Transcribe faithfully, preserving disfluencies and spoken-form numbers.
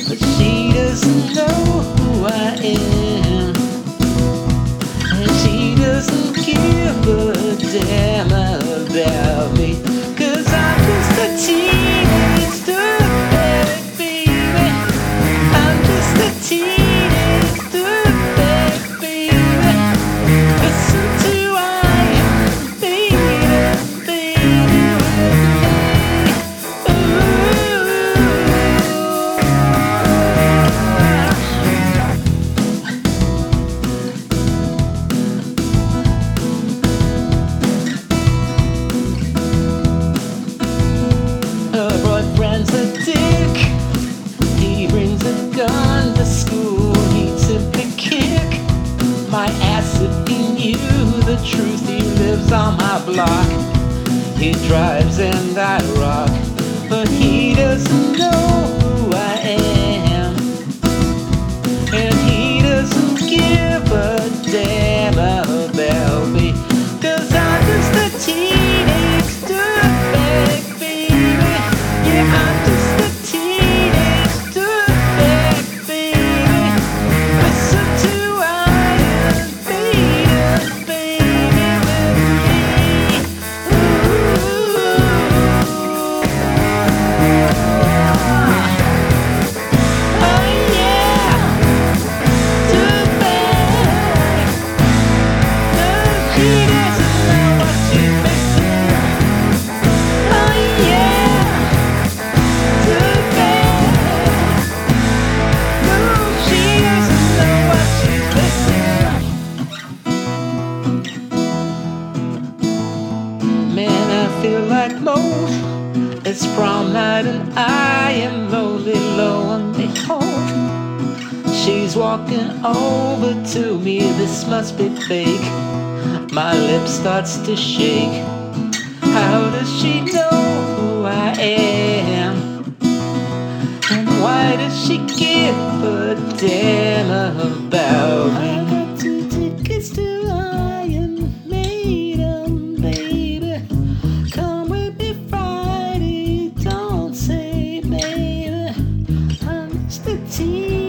but she doesn't know who I am, and she doesn't give a damn about me, 'cause I'm just a teenage dirtbag, baby. I'm just a teenage dirtbag, baby. Listen to Iron Maiden, baby, with me. Her boyfriend's a dick. He brings a gun to school. He'd simply kick my ass if he knew the truth. He lives on my block. He drives and I rock, but he doesn't know who I am, and he doesn't give a damn about me, 'cause I'm just a teenage dirtbag, baby. Yeah, I'm just a teenage dirtbag, baby. Listen to Iron Maiden, baby, with me. Oh yeah, dirtbag. No, she doesn't know what she's missing. Oh yeah, dirtbag. No, she doesn't know what she's missing. Man, I feel like mold. It's prom night and I am lonely, lo and behold, she's walking over to me. This must be fake. My lip starts to shake. How does she know who I am? And why does she give a damn about me? I got two tickets to Iron Maiden, baby. Come with me Friday, don't say maybe. I'm just a teen.